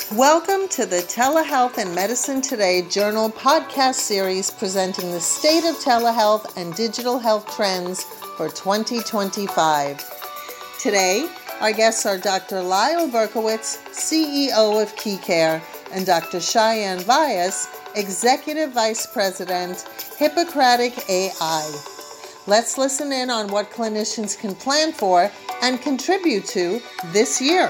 Welcome to the Telehealth and Medicine Today Journal podcast series presenting the state of telehealth and digital health trends for 2025. Today, our guests are Dr. Lyle Berkowitz, CEO of KeyCare, and Dr. Cheyenne Vyas, Executive Vice President, Hippocratic AI. Let's listen in on what clinicians can plan for and contribute to this year.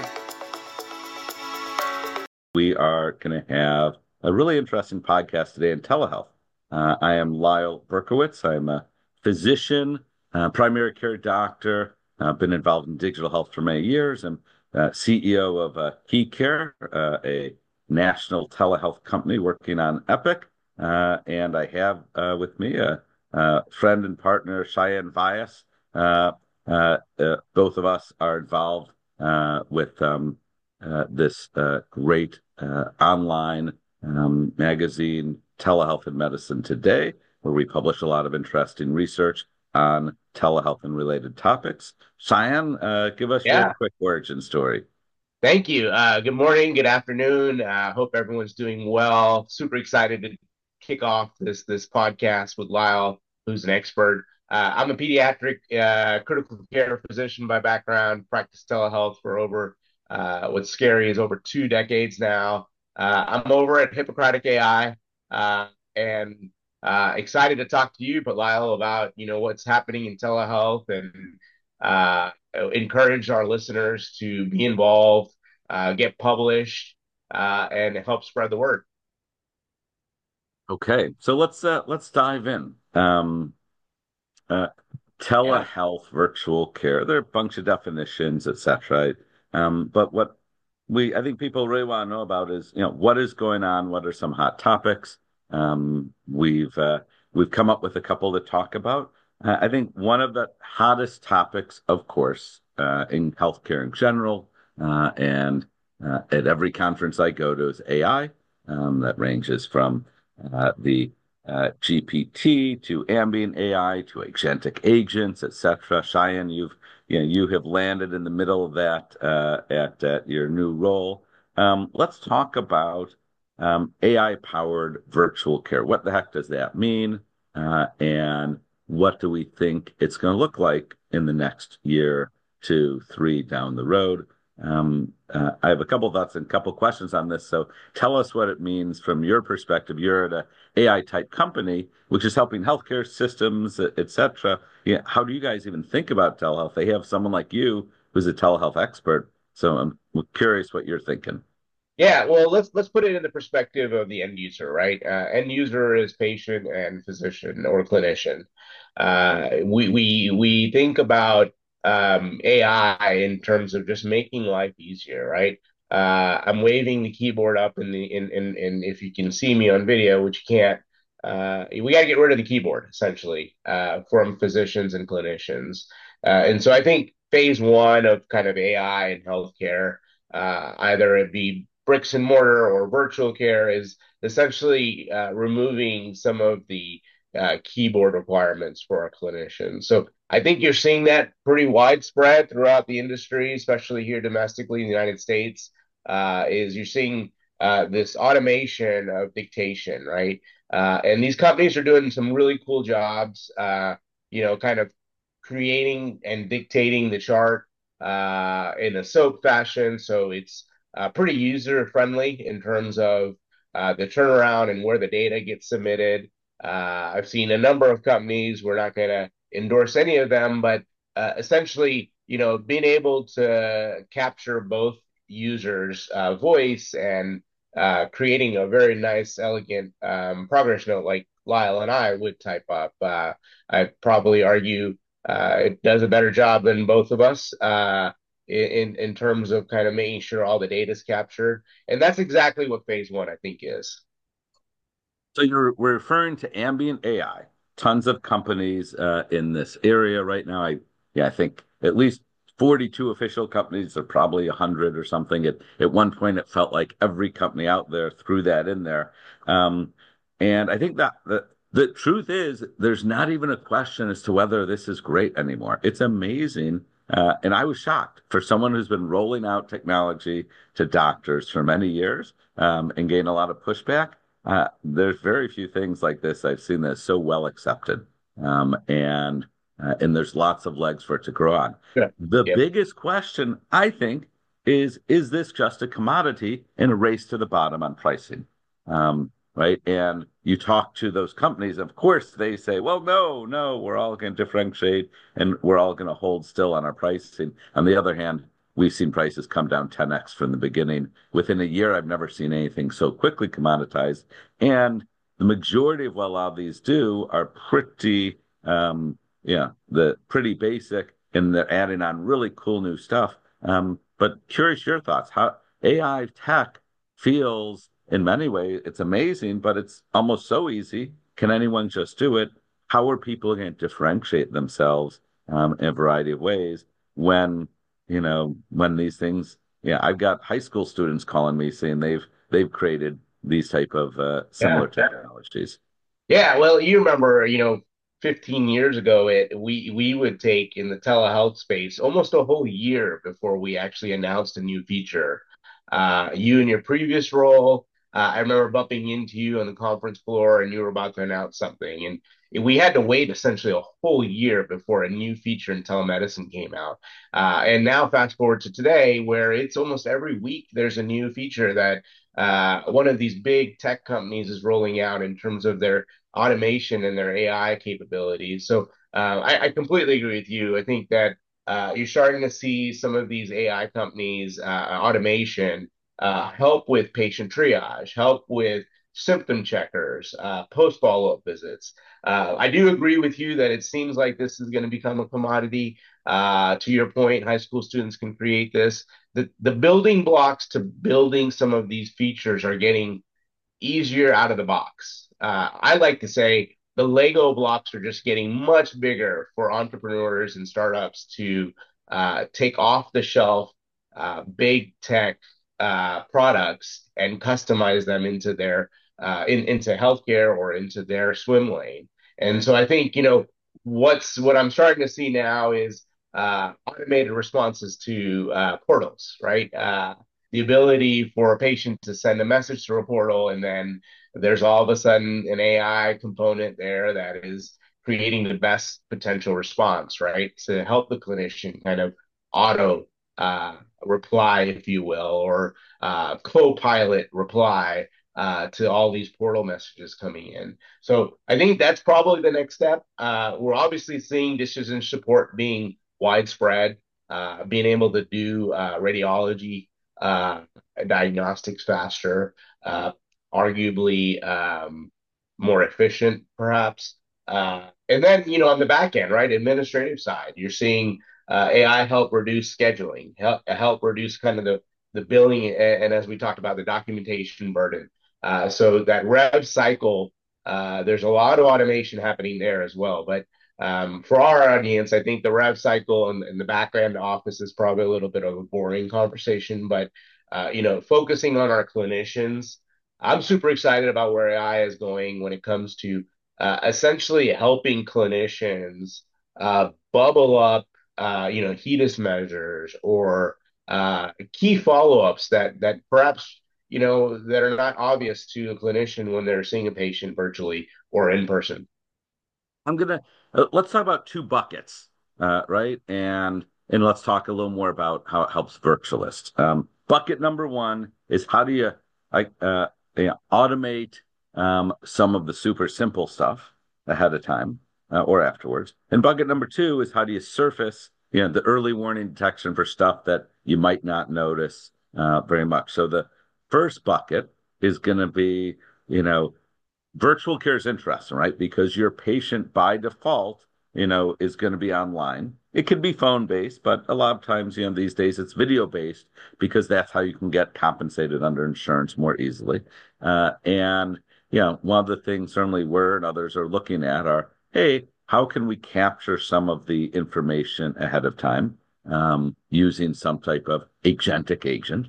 We are going to have a really interesting podcast today in telehealth. I am Lyle Berkowitz. I'm a physician, primary care doctor. I've been involved in digital health for many years. I'm CEO of KeyCare, a national telehealth company working on Epic. And I have with me a friend and partner, Cheyenne Vyas. Both of us are involved with this great online magazine, Telehealth and Medicine Today, where we publish a lot of interesting research on telehealth and related topics. Cheyenne, give us your quick origin story. Thank you. Good morning, good afternoon. Hope everyone's doing well. Super excited to kick off this podcast with Lyle, who's an expert. I'm a pediatric critical care physician by background, practice telehealth for over what's scary is over 2 decades now. I'm over at Hippocratic AI and excited to talk to you, but Lyle, about what's happening in telehealth and encourage our listeners to be involved, get published, and help spread the word. Okay, so let's dive in. Telehealth, virtual care. There are a bunch of definitions, etc. But what I think people really want to know about is, what is going on? What are some hot topics? We've come up with a couple to talk about. I think one of the hottest topics, of course, in healthcare in general, and at every conference I go to, is AI. That ranges from the GPT to ambient AI to agentic agents, etc. Cheyenne, you have landed in the middle of that at your new role. Let's talk about AI-powered virtual care. What the heck does that mean? And what do we think it's going to look like in the next year, 2, 3 down the road? I have a couple thoughts and a couple questions on this. So tell us what it means from your perspective. You're at an AI type company, which is helping healthcare systems, et cetera. How do you guys even think about telehealth? They have someone like you who's a telehealth expert. So I'm curious what you're thinking. Yeah, well, let's put it in the perspective of the end user, right? End user is patient and physician or clinician. We think about AI in terms of just making life easier, right? I'm waving the keyboard up in if you can see me on video, which you can't. We got to get rid of the keyboard essentially from physicians and clinicians, and so I think phase one of kind of AI in healthcare, either it be bricks and mortar or virtual care, is essentially removing some of the keyboard requirements for our clinicians. So I think you're seeing that pretty widespread throughout the industry, especially here domestically in the United States, is you're seeing this automation of dictation, right? And these companies are doing some really cool jobs, kind of creating and dictating the chart in a SOAP fashion. So it's pretty user friendly in terms of the turnaround and where the data gets submitted. I've seen a number of companies, we're not going to endorse any of them, but essentially, being able to capture both users' voice and creating a very nice, elegant progress note like Lyle and I would type up. I'd probably argue it does a better job than both of us in terms of kind of making sure all the data is captured. And that's exactly what phase one, I think, is. So we're referring to ambient AI. Tons of companies in this area right now. I think at least 42 official companies. Are probably 100 or something. At one point, it felt like every company out there threw that in there. And I think that the truth is, there's not even a question as to whether this is great anymore. It's amazing And I was shocked for someone who's been rolling out technology to doctors for many years and gained a lot of pushback. There's very few things like this I've seen that's so well accepted. And there's lots of legs for it to grow on. Yeah. The Yep. biggest question, I think, is this just a commodity in a race to the bottom on pricing? Right? And you talk to those companies, of course, they say, well, no, no, we're all going to differentiate and we're all going to hold still on our pricing. On the other hand, we've seen prices come down 10x from the beginning. Within a year, I've never seen anything so quickly commoditized. And the majority of what a lot of these do are pretty basic, and they're adding on really cool new stuff. But curious your thoughts. How AI tech feels in many ways, it's amazing, but it's almost so easy. Can anyone just do it? How are people going to differentiate themselves in a variety of ways when, when these things, yeah, I've got high school students calling me saying they've created these type of Yeah. similar technologies. Yeah, well, you remember, 15 years ago, we would take in the telehealth space almost a whole year before we actually announced a new feature. You in your previous role, I remember bumping into you on the conference floor, and you were about to announce something, and we had to wait essentially a whole year before a new feature in telemedicine came out. And now, fast forward to today, where it's almost every week there's a new feature that one of these big tech companies is rolling out in terms of their automation and their AI capabilities. So I completely agree with you. I think that you're starting to see some of these AI companies, automation, help with patient triage, help with symptom checkers, post follow-up visits. I do agree with you that it seems like this is going to become a commodity. To your point, high school students can create this. The building blocks to building some of these features are getting easier out of the box. I like to say the Lego blocks are just getting much bigger for entrepreneurs and startups to take off the shelf big tech products and customize them into their into healthcare or into their swim lane. And so I think what I'm starting to see now is automated responses to portals, right? The ability for a patient to send a message through a portal, and then there's all of a sudden an AI component there that is creating the best potential response, right? To help the clinician kind of auto reply, if you will, or co-pilot reply to all these portal messages coming in. So I think that's probably the next step. We're obviously seeing decision support being widespread, being able to do radiology diagnostics faster, arguably more efficient, perhaps. And then, on the back end, right, administrative side, you're seeing AI help reduce scheduling, help reduce kind of the billing, and as we talked about, the documentation burden. So that rev cycle, there's a lot of automation happening there as well. But for our audience, I think the rev cycle and the back end office is probably a little bit of a boring conversation. But focusing on our clinicians, I'm super excited about where AI is going when it comes to essentially helping clinicians bubble up, HEDIS measures or key follow-ups that perhaps that are not obvious to a clinician when they're seeing a patient virtually or in person. I'm gonna let's talk about two buckets, right? And let's talk a little more about how it helps virtualists. Bucket number one is how do you like automate some of the super simple stuff ahead of time or afterwards. And bucket number two is how do you surface the early warning detection for stuff that you might not notice very much. So the first bucket is going to be virtual care is interesting, right? Because your patient by default, is going to be online. It could be phone based, but a lot of times, these days it's video based because that's how you can get compensated under insurance more easily. And, one of the things certainly we're and others are looking at are, hey, how can we capture some of the information ahead of time using some type of agentic agent,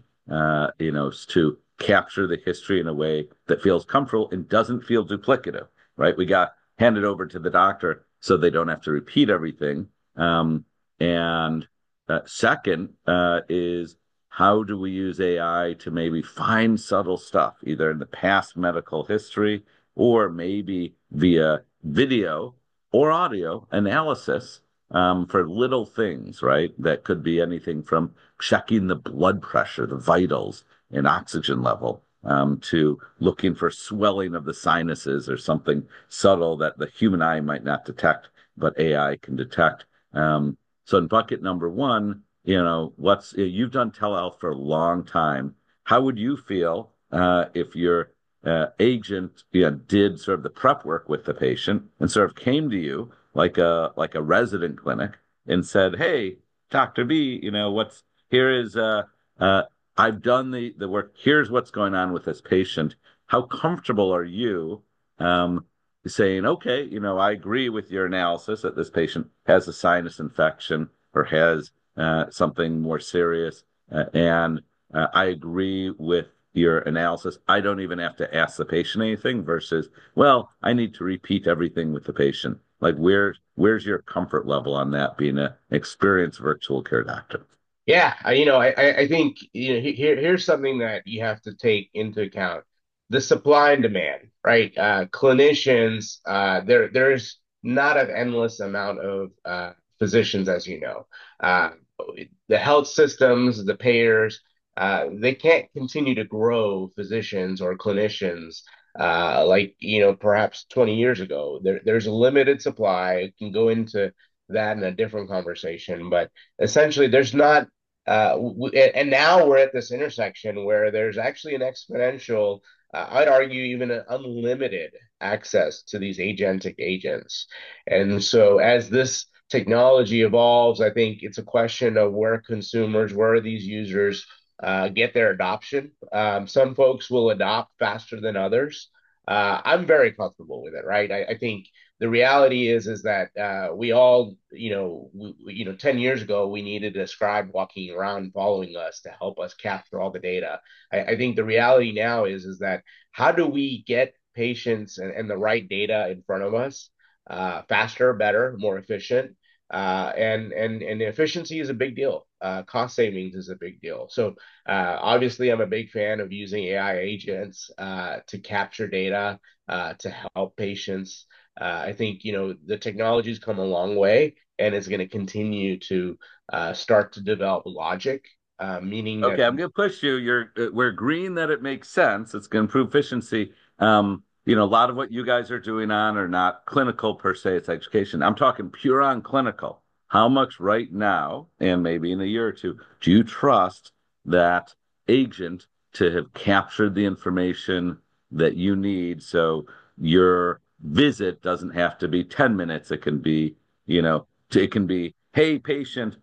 to capture the history in a way that feels comfortable and doesn't feel duplicative, right? We got handed over to the doctor so they don't have to repeat everything. And second is how do we use AI to maybe find subtle stuff, either in the past medical history or maybe via video or audio analysis for little things, right? That could be anything from checking the blood pressure, the vitals, and oxygen level, to looking for swelling of the sinuses or something subtle that the human eye might not detect, but AI can detect. So in bucket number one, you've done telehealth for a long time. How would you feel if your agent, did sort of the prep work with the patient and sort of came to you like a resident clinic and said, "Hey, Dr. B, what's here is uh I've done the work. Here's what's going on with this patient. How comfortable are you saying, okay, I agree with your analysis that this patient has a sinus infection or has something more serious, and I agree with your analysis. I don't even have to ask the patient anything versus, well, I need to repeat everything with the patient. Like, where's your comfort level on that being an experienced virtual care doctor? Yeah, I think here's something that you have to take into account: the supply and demand, right? Clinicians, there's not an endless amount of physicians, as you know. Uh, the health systems, the payers, they can't continue to grow physicians or clinicians like perhaps 20 years ago. There's a limited supply. It can go into that in a different conversation, but essentially, there's not and now we're at this intersection where there's actually an exponential, I'd argue even an unlimited access to these agentic agents. And so as this technology evolves, I think it's a question of where consumers, where these users get their adoption. Some folks will adopt faster than others. I'm very comfortable with it, right? I think the reality is that we all, 10 years ago, we needed a scribe walking around following us to help us capture all the data. I think the reality now is that how do we get patients and the right data in front of us faster, better, more efficient? And efficiency is a big deal. Cost savings is a big deal. So obviously, I'm a big fan of using AI agents to capture data to help patients. I think the technology's come a long way, and it's going to continue to start to develop logic, meaning that Okay, I'm going to push you. We're agreeing that it makes sense. It's going to improve efficiency. A lot of what you guys are doing on are not clinical per se, it's education. I'm talking pure on clinical. How much right now, and maybe in a year or two, do you trust that agent to have captured the information that you need so your visit doesn't have to be 10 minutes? It can be, it can be, hey, patient,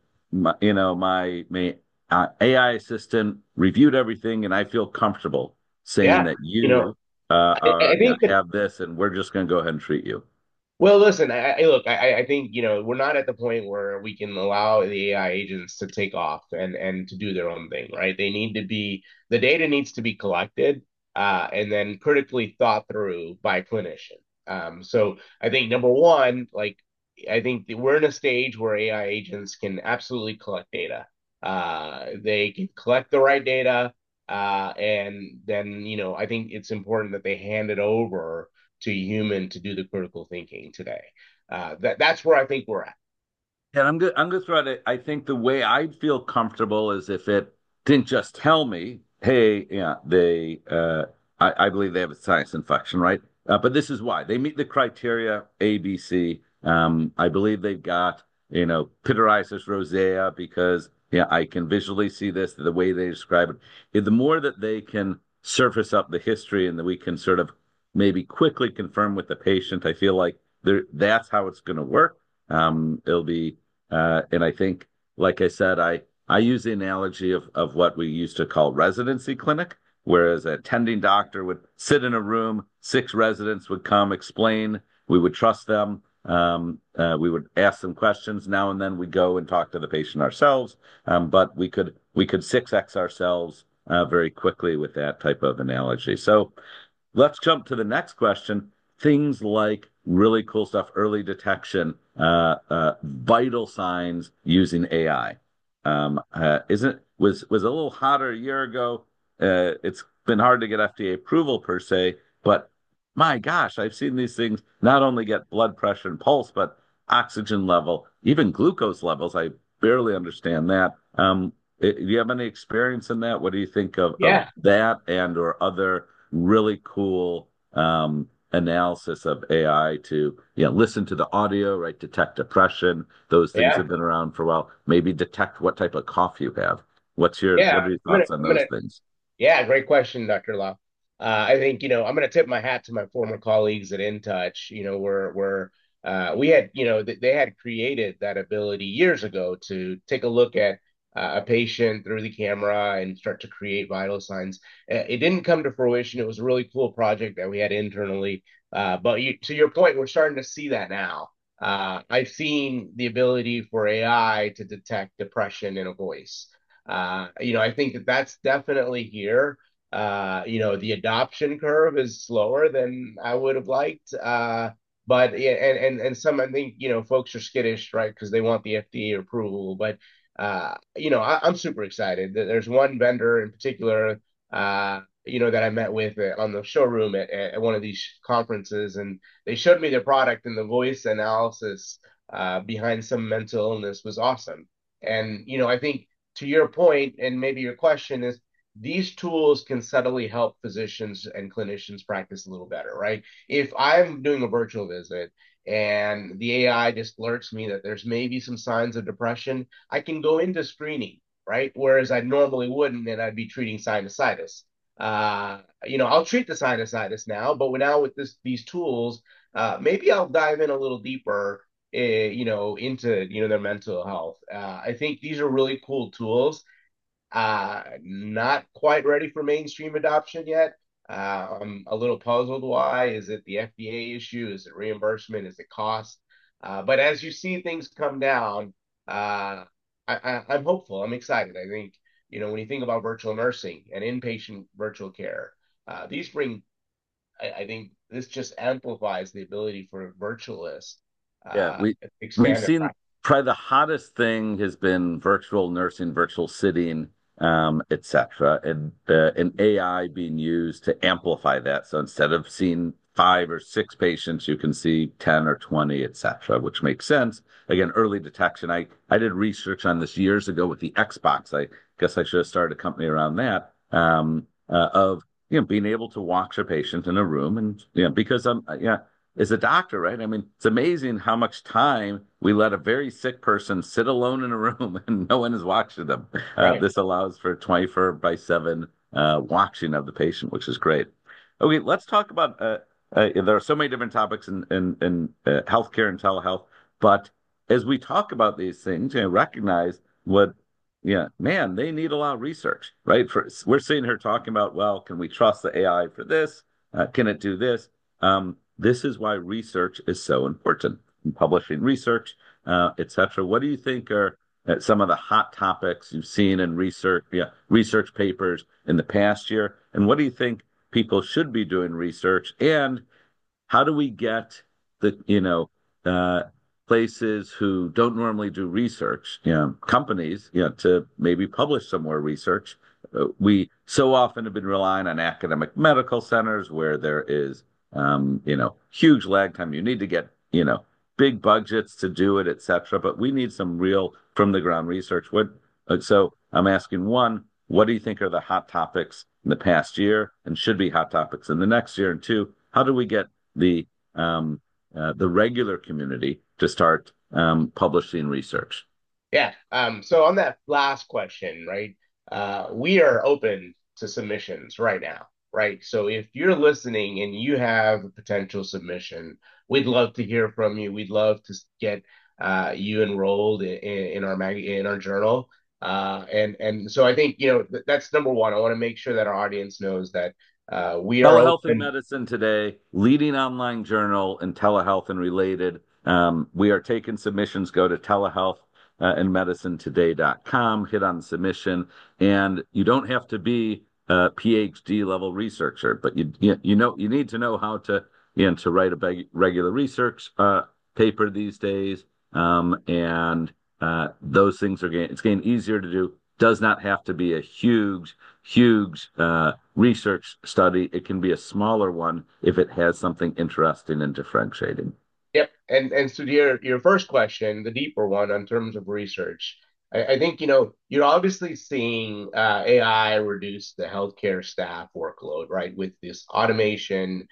my AI assistant reviewed everything, and I feel comfortable saying yeah, that you know, you I think that. have this, and we're just going to go ahead and treat you. Well, listen, look, I think, we're not at the point where we can allow the AI agents to take off and to do their own thing, right? The data needs to be collected, and then critically thought through by a clinician. So I think number one, like, I think that we're in a stage where AI agents can absolutely collect data. They can collect the right data, and then, I think it's important that they hand it over to a human to do the critical thinking today. That's where I think we're at. And I'm going to throw it. I think the way I'd feel comfortable is if it didn't just tell me, "Hey, yeah, I believe they have a sinus infection, right? But this is why they meet the criteria A, B, C. I believe they've got, pityriasis rosea because, yeah, I can visually see this the way they describe it. The more that they can surface up the history and that we can sort of maybe quickly confirm with the patient, I feel like that's how it's going to work. It'll be and I think, like I said, I use the analogy of what we used to call residency clinic, whereas a attending doctor would sit in a room, six residents would come, explain, we would trust them, we would ask them questions. Now and then we go and talk to the patient ourselves, but we could 6x ourselves very quickly with that type of analogy. So let's jump to the next question. Things like really cool stuff, early detection, vital signs using AI. Isn't was a little hotter a year ago. It's been hard to get FDA approval per se, but my gosh, I've seen these things not only get blood pressure and pulse, but oxygen level, even glucose levels. I barely understand that. Do you have any experience in that? What do you think of Yeah, that and or other really cool analysis of AI to listen to the audio, right? Detect depression. Those things yeah, have been around for a while. Maybe detect what type of cough you have. What yeah. are your thoughts on I'm those gonna things? Yeah, great question, Dr. Lau. I think, I'm going to tip my hat to my former colleagues at InTouch. We had, they had created that ability years ago to take a look at a patient through the camera and start to create vital signs. It didn't come to fruition. It was a really cool project that we had internally. To your point, we're starting to see that now. I've seen the ability for AI to detect depression in a voice. I think that that's definitely here. The adoption curve is slower than I would have liked. But yeah, and some I think folks are skittish, right, because they want the FDA approval. But I'm super excited. There's one vendor in particular, that I met with on the showroom at one of these conferences, and they showed me their product, and the voice analysis behind some mental illness was awesome. And I think to your point, and maybe your question is, these tools can subtly help physicians and clinicians practice a little better, right? If I'm doing a virtual visit and the AI just alerts me that there's maybe some signs of depression, I can go into screening, right? Whereas I normally wouldn't, and I'd be treating sinusitis. I'll treat the sinusitis now, but now with these tools, maybe I'll dive in a little deeper into their mental health. I think these are really cool tools. Not quite ready for mainstream adoption yet. I'm a little puzzled why. Is it the FDA issue? Is it reimbursement? Is it cost? But as you see things come down, I'm hopeful. I'm excited. I think, when you think about virtual nursing and inpatient virtual care, these bring, I think this just amplifies the ability for virtualists Yeah, to we've expand their seen practice. probably the hottest thing has been virtual nursing, virtual sitting, et cetera, and AI being used to amplify that. So instead of seeing 5 or 6 patients, you can see 10 or 20, et cetera, which makes sense. Again, early detection. I did research on this years ago with the Xbox. I guess I should have started a company around that, of being able to watch a patient in a room, and because I'm as a doctor, right? I mean, it's amazing how much time we let a very sick person sit alone in a room and no one is watching them. Right. This allows for 24/7 watching of the patient, which is great. Okay, let's talk about. There are so many different topics in healthcare and telehealth, but as we talk about these things, recognize what, yeah, man, they need a lot of research, right? We're sitting here talking about, well, can we trust the AI for this? Can it do this? This is why research is so important. Publishing research, et cetera. What do you think are some of the hot topics you've seen in research, research papers in the past year? And what do you think people should be doing research? And how do we get the, places who don't normally do research, companies, to maybe publish some more research? We so often have been relying on academic medical centers where there is, huge lag time. You need to get, big budgets to do it, et cetera. But we need some real from the ground research. So I'm asking, one, what do you think are the hot topics in the past year and should be hot topics in the next year? And two, how do we get the the regular community to start publishing research? Yeah. So on that last question, right? We are open to submissions right now, right? So if you're listening and you have a potential submission, we'd love to hear from you. We'd love to get you enrolled in our journal. And so I think that's number one. I want to make sure that our audience knows that we are Telehealth and open. Medicine Today, leading online journal in telehealth and related. We are taking submissions. Go to telehealth and medicinetoday.com, hit on submission, and you don't have to be a PhD level researcher, but you need to know how to to write a regular research paper these days, and those things it's getting easier to do. Does not have to be a huge research study. It can be a smaller one if it has something interesting and differentiating. Yep. And so to your first question, the deeper one in terms of research, I think, you're obviously seeing AI reduce the healthcare staff workload, right? With this automation,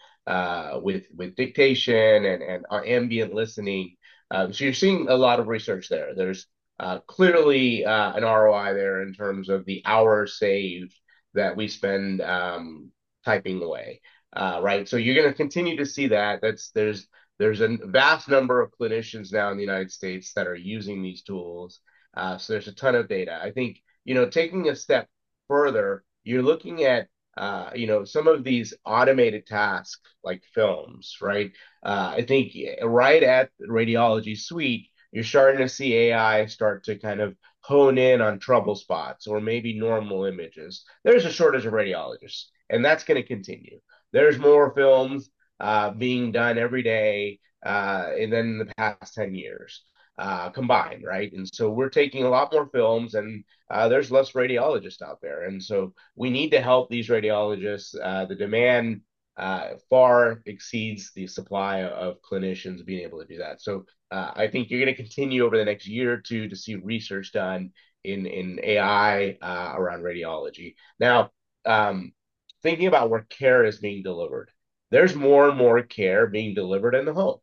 with dictation and ambient listening. So you're seeing a lot of research there. There's clearly an ROI there in terms of the hours saved that we spend typing away, right? So you're going to continue to see that. There's a vast number of clinicians now in the United States that are using these tools. So there's a ton of data. I think, taking a step further, you're looking at, some of these automated tasks like films, right? I think right at Radiology Suite, you're starting to see AI start to kind of hone in on trouble spots or maybe normal images. There's a shortage of radiologists, and that's going to continue. There's more films being done every day, and then in the past 10 years combined, right? And so we're taking a lot more films, and there's less radiologists out there. And so we need to help these radiologists. The demand far exceeds the supply of clinicians being able to do that. So I think you're going to continue over the next year or two to see research done in AI around radiology. Now, thinking about where care is being delivered, there's more and more care being delivered in the home.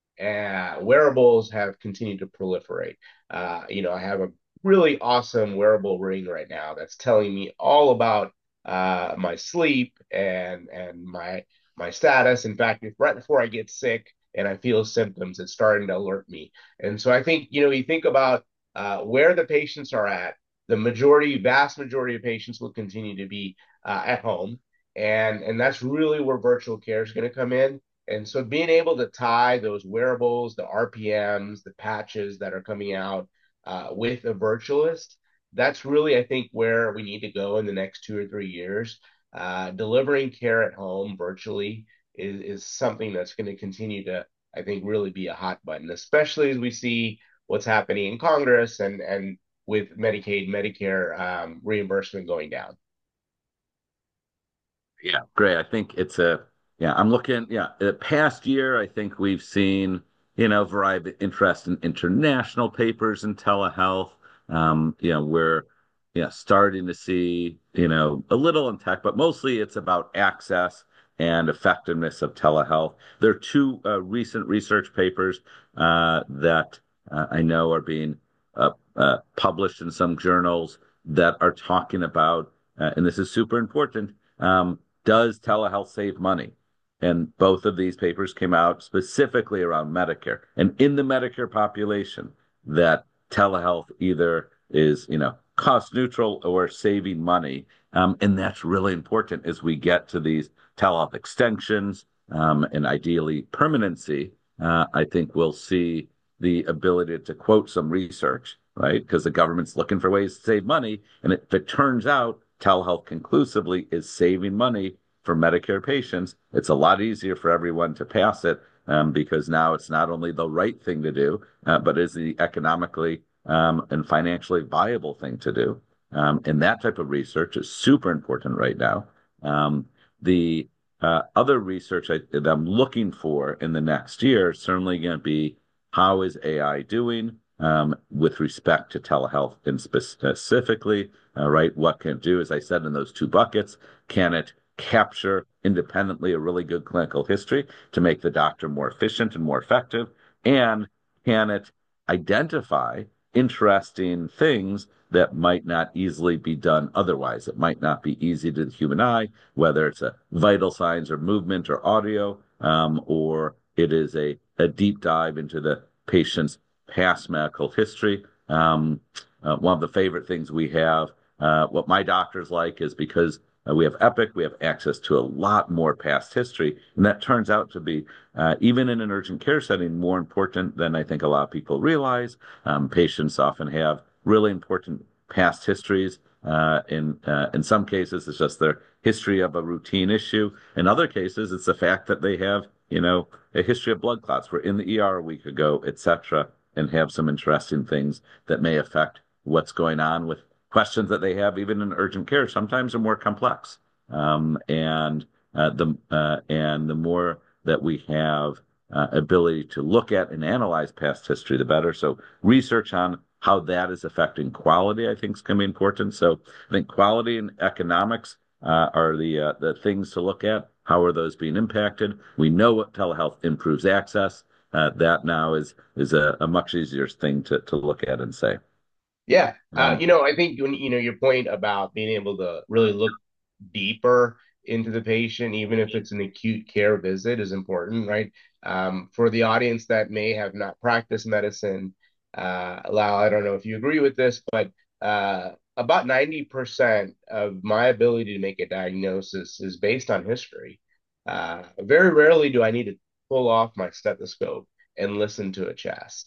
Wearables have continued to proliferate. I have a really awesome wearable ring right now that's telling me all about my sleep and my status. In fact, right before I get sick and I feel symptoms, it's starting to alert me. And so I think, you think about where the patients are at. The vast majority of patients will continue to be at home. And that's really where virtual care is going to come in. And so being able to tie those wearables, the RPMs, the patches that are coming out with a virtualist, that's really, I think, where we need to go in the next 2 or 3 years. Delivering care at home virtually is something that's going to continue to, I think, really be a hot button, especially as we see what's happening in Congress and with Medicaid, Medicare reimbursement going down. Yeah, great. I think I'm looking, the past year, I think we've seen, a variety of interest in international papers in telehealth. We're, starting to see, a little in tech, but mostly it's about access and effectiveness of telehealth. There are two recent research papers that I know are being published in some journals that are talking about, and this is super important. Does telehealth save money? And both of these papers came out specifically around Medicare. And in the Medicare population, that telehealth either is, cost neutral or saving money. And that's really important as we get to these telehealth extensions and ideally permanency. I think we'll see the ability to quote some research, right? Because the government's looking for ways to save money. And if it turns out telehealth conclusively is saving money for Medicare patients, it's a lot easier for everyone to pass it because now it's not only the right thing to do, but is the economically and financially viable thing to do. And that type of research is super important right now. The other research that I'm looking for in the next year is certainly going to be how is AI doing with respect to telehealth and specifically, right? What can it do? As I said, in those two buckets, can it capture independently a really good clinical history to make the doctor more efficient and more effective? And can it identify interesting things that might not easily be done otherwise? It might not be easy to the human eye, whether it's a vital signs or movement or audio, or it is a deep dive into the patient's past medical history. One of the favorite things we have, what my doctors like, is because we have Epic, we have access to a lot more past history. And that turns out to be, even in an urgent care setting, more important than I think a lot of people realize. Patients often have really important past histories. In some cases, it's just their history of a routine issue. In other cases, it's the fact that they have, a history of blood clots. Were in the ER a week ago, etc. and have some interesting things that may affect what's going on with questions that they have, even in urgent care. Sometimes are more complex, and the more that we have ability to look at and analyze past history, the better. So research on how that is affecting quality, I think, is going to be important. So I think quality and economics are the things to look at. How are those being impacted? We know what telehealth improves access. That now is a much easier thing to look at and say. Yeah. Um, I think your point about being able to really look deeper into the patient, even if it's an acute care visit, is important, right? For the audience that may have not practiced medicine, Lau, I don't know if you agree with this, but about 90% of my ability to make a diagnosis is based on history. Very rarely do I need to pull off my stethoscope and listen to a chest.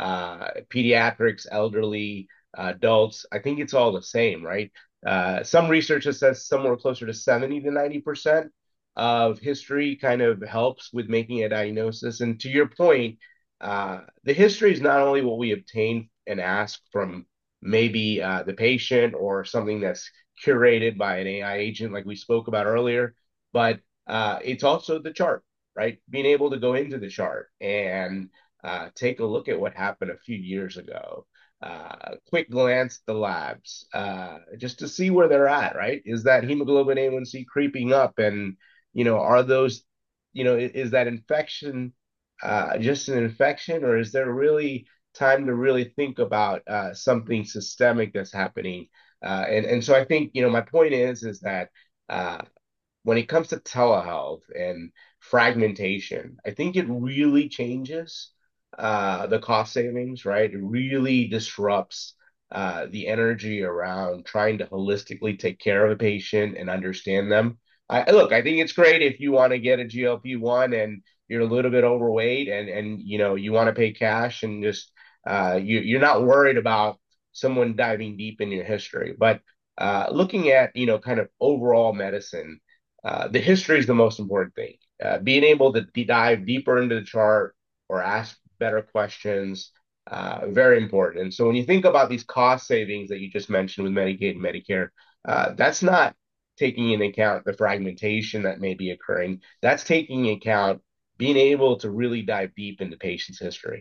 Pediatrics, elderly, adults, I think it's all the same, right? Some research has said somewhere closer to 70 to 90% of history kind of helps with making a diagnosis. And to your point, the history is not only what we obtain and ask from maybe the patient or something that's curated by an AI agent, like we spoke about earlier, but it's also the chart, right? Being able to go into the chart and take a look at what happened a few years ago, quick glance at the labs, just to see where they're at, right? Is that hemoglobin A1C creeping up? And, are those, is that infection just an infection, or is there really time to really think about something systemic that's happening? And so I think, my point is that uh, when it comes to telehealth and fragmentation, I think it really changes the cost savings, right? It really disrupts the energy around trying to holistically take care of a patient and understand them. Look, I think it's great if you want to get a GLP-1 and you're a little bit overweight and you want to pay cash and just you're not worried about someone diving deep in your history. But looking at kind of overall medicine, the history is the most important thing. Being able to dive deeper into the chart or ask better questions, very important. And so when you think about these cost savings that you just mentioned with Medicaid and Medicare, that's not taking into account the fragmentation that may be occurring. That's taking into account being able to really dive deep into patients' history.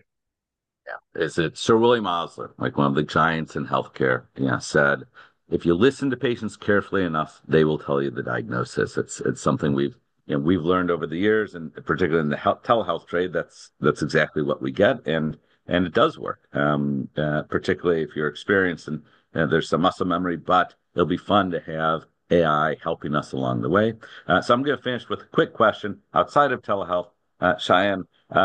is it Sir William Osler, like one of the giants in healthcare, said, if you listen to patients carefully enough, they will tell you the diagnosis. It's something we've learned over the years, and particularly in the telehealth trade, that's exactly what we get, and it does work. Particularly if you're experienced and there's some muscle memory, but it'll be fun to have AI helping us along the way. So I'm going to finish with a quick question outside of telehealth. Cheyenne,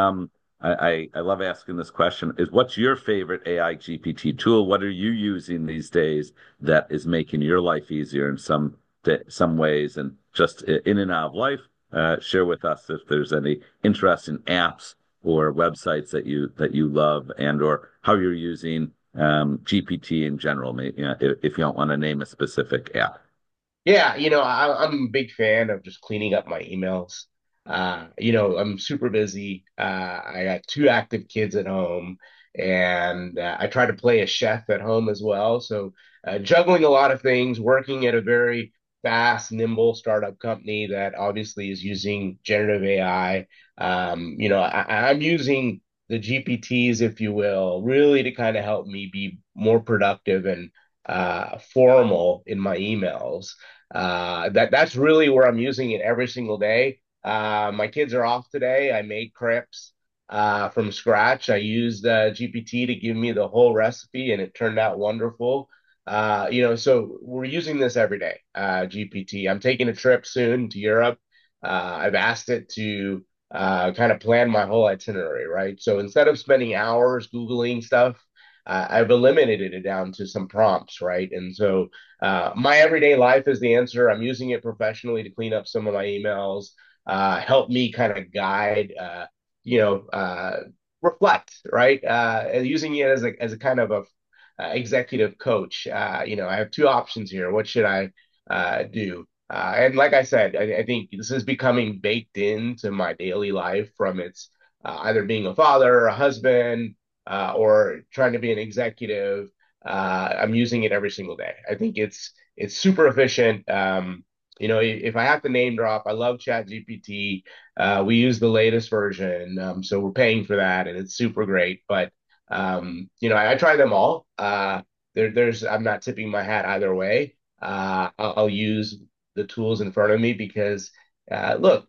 I love asking this question is what's your favorite AI GPT tool? What are you using these days that is making your life easier in some ways and just in and out of life? Share with us if there's any interesting apps or websites that you love and or how you're using GPT in general. If you don't want to name a specific app. Yeah, I'm a big fan of just cleaning up my emails. I'm super busy. I got two active kids at home, and I try to play a chef at home as well. So, juggling a lot of things, working at a very fast, nimble startup company that obviously is using generative AI. I'm using the GPTs, if you will, really to kind of help me be more productive and formal in my emails. That's really where I'm using it every single day. My kids are off today. I made crepes from scratch. I used GPT to give me the whole recipe, and it turned out wonderful. So we're using this every day, GPT. I'm taking a trip soon to Europe. I've asked it to kind of plan my whole itinerary, right? So instead of spending hours Googling stuff, I've eliminated it down to some prompts, right? And so my everyday life is the answer. I'm using it professionally to clean up some of my emails, help me kind of guide, you know, uh, reflect, right? And using it as a kind of a executive coach. I have two options here. What should I do? And like I said, I think this is becoming baked into my daily life from its either being a father, a husband, or trying to be an executive, I'm using it every single day. I think it's super efficient. If I have to name drop, I love ChatGPT. We use the latest version, so we're paying for that, and it's super great. But I try them all. I'm not tipping my hat either way. I'll use the tools in front of me because, look,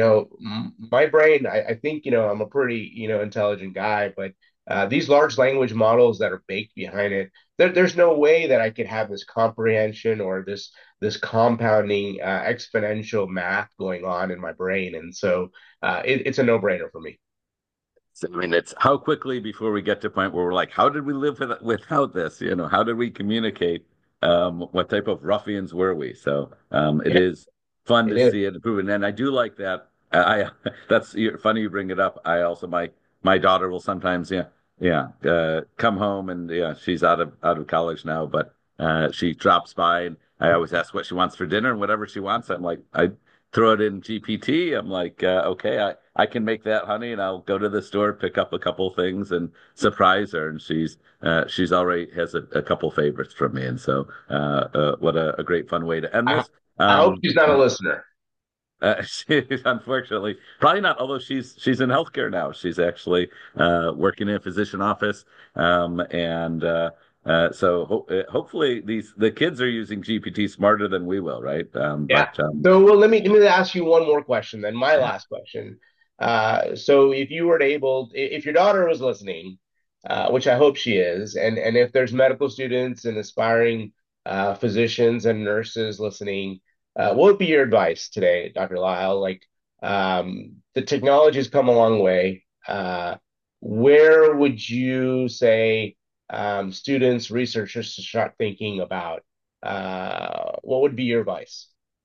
my brain. I think I'm a pretty intelligent guy, but these large language models that are baked behind it, there's no way that I could have this comprehension or this compounding exponential math going on in my brain, and so it's a no-brainer for me. So, I mean, it's how quickly before we get to a point where we're like, how did we live without this? How did we communicate? What type of ruffians were we? So it Yeah, is fun it to is. see it improving, and I do like that. That's funny you bring it up. I also my daughter will sometimes come home and she's out of college now, but she drops by and I always ask what she wants for dinner and whatever she wants. I'm like I throw it in GPT. I'm like, okay, I can make that, honey, and I'll go to the store, pick up a couple things, and surprise her. And she's already has a couple favorites from me, and so what a great fun way to end I, this. I hope Um, she's not a listener. she's unfortunately probably not, although she's in healthcare now. She's actually working in a physician office, and so hopefully the kids are using GPT smarter than we will, right? Yeah. But So, well, let me ask you one more question then. My yeah. last question. So if you were to if your daughter was listening, which I hope she is, and if there's medical students and aspiring physicians and nurses listening, what would be your advice today, Dr. Lyle? Like, the technology has come a long way. Where would you say students, researchers to start thinking about? What would be your advice?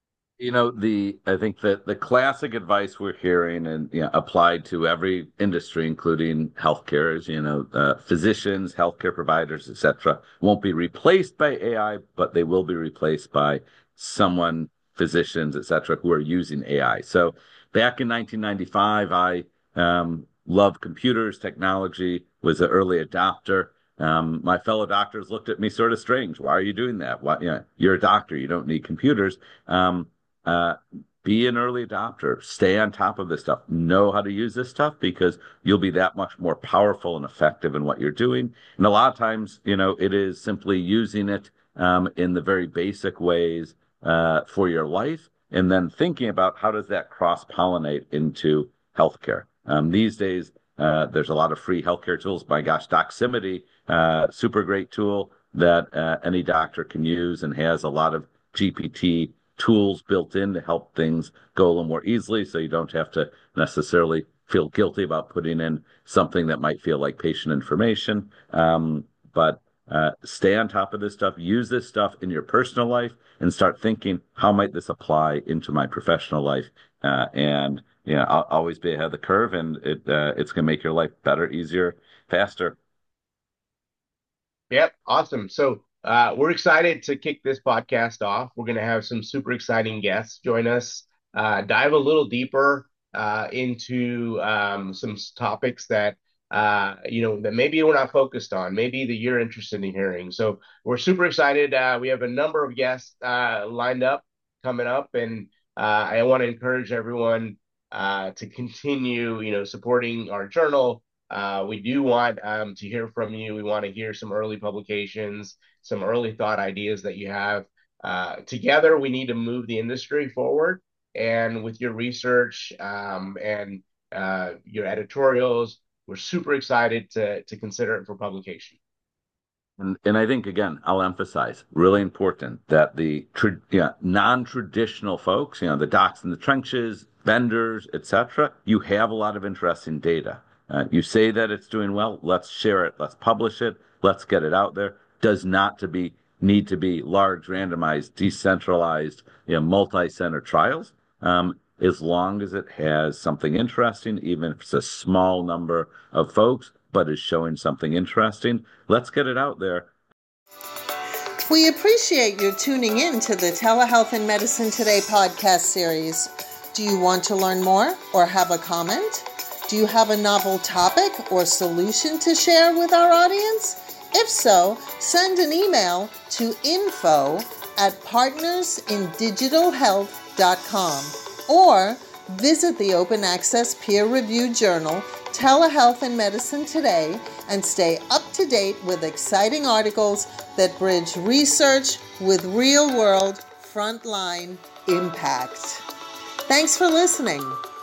I think that the classic advice we're hearing and applied to every industry, including healthcare, is physicians, healthcare providers, etc., won't be replaced by AI, but they will be replaced by someone, physicians, etc., who are using AI. So back in 1995, I loved computers, technology, was an early adopter. My fellow doctors looked at me sort of strange. Why are you doing that? Why, you're a doctor, you don't need computers. Uh, be an early adopter. Stay on top of this stuff. Know how to use this stuff because you'll be that much more powerful and effective in what you're doing. And a lot of times, it is simply using it in the very basic ways for your life, and then thinking about how does that cross-pollinate into healthcare. These days, there's a lot of free healthcare tools. My gosh, Doximity, super great tool that any doctor can use and has a lot of GPT tools built in to help things go a little more easily so you don't have to necessarily feel guilty about putting in something that might feel like patient information. But stay on top of this stuff, use this stuff in your personal life, and start thinking, how might this apply into my professional life? And I'll always be ahead of the curve, and it's going to make your life better, easier, faster. Yep, awesome. So we're excited to kick this podcast off. We're going to have some super exciting guests join us, dive a little deeper into some topics that that maybe we're not focused on, maybe that you're interested in hearing. So we're super excited. We have a number of guests lined up coming up, and I want to encourage everyone to continue, supporting our journal. We do want to hear from you. We want to hear some early publications, some early thought ideas that you have. Together, we need to move the industry forward. And with your research and your editorials, we're super excited to consider it for publication. And I think again, I'll emphasize really important that the non-traditional folks, the docs in the trenches, vendors, etc., you have a lot of interesting data. You say that it's doing well, let's share it, let's publish it, let's get it out there. Does not to be need to be large, randomized, decentralized, multi-center trials. As long as it has something interesting, even if it's a small number of folks, but is showing something interesting, let's get it out there. We appreciate your tuning in to the Telehealth and Medicine Today podcast series. Do you want to learn more or have a comment? Do you have a novel topic or solution to share with our audience? If so, send an email to info@partnersindigitalhealth.com or visit the open access peer-reviewed journal Telehealth and Medicine Today and stay up to date with exciting articles that bridge research with real-world frontline impact. Thanks for listening.